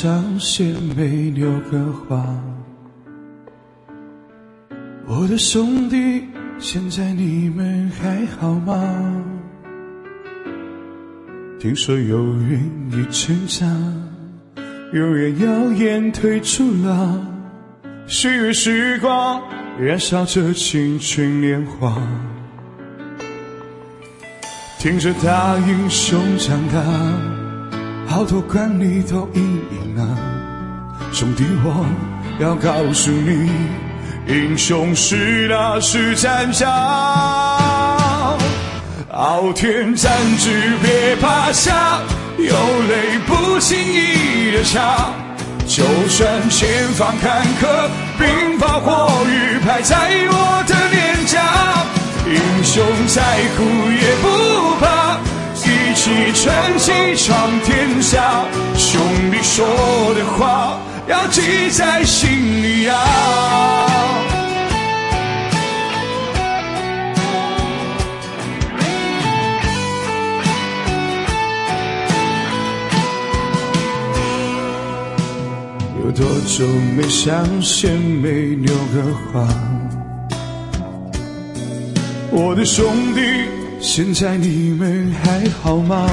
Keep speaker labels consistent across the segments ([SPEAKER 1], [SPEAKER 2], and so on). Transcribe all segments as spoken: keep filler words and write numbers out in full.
[SPEAKER 1] 上线没留个话。我的兄弟，现在你们还好吗？听说有人已成家，有人谣言退出了，岁月时光燃烧着青春年华。听着大英雄长大，好多管理都阴影啊。兄弟，我要告诉你，英雄是那是战场，傲天战志别怕下，有泪不轻易的擦。就算前方坎坷，兵法火雨拍在我的脸颊，英雄再苦也不怕，一起撑起闯天下。兄弟说的话要记在心里啊。有多久没上线没留个话？我的兄弟，现在你们还好吗？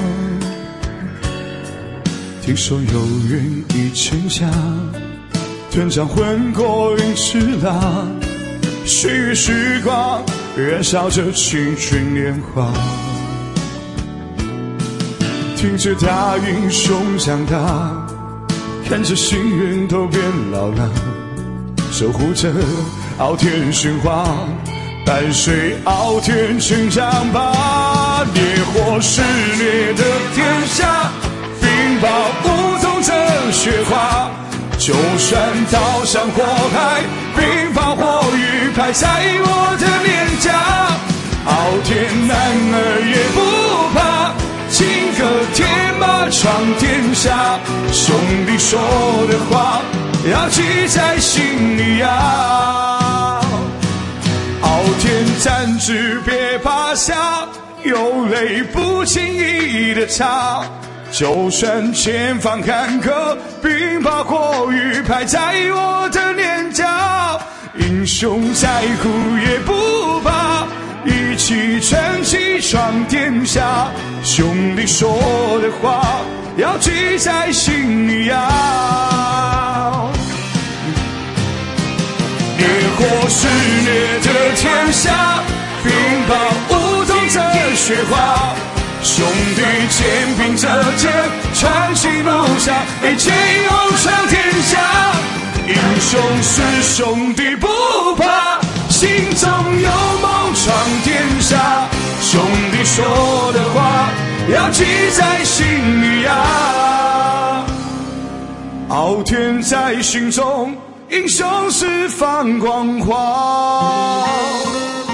[SPEAKER 1] 听说有人已成家，团长混过运势啦。岁月时光燃烧着青春年华，听着大英雄长大，看着新人都变老了，守护着傲天神话，伴随傲天成长吧。烈火肆虐的天下，冰雹舞动着雪花。就算刀山火海，兵法火雨拍在我的脸颊。傲天男儿也不怕，金戈铁马闯天下。兄弟说的话要记在心里啊。傲天战志别怕下，有泪不轻易的擦。就算前方坎坷，兵法火雨拍在我的脸颊。英雄再苦也不怕，一起撑起闯天下。兄弟说的话要记在心里啊。烈火肆虐的天下，冰雹舞动着雪花。兄弟肩并着肩，穿行路上，一起勇闯天下。英雄是兄弟不怕，心中有梦闯天下。兄弟说的话要记在心里啊。傲天在心中，英雄释放光华。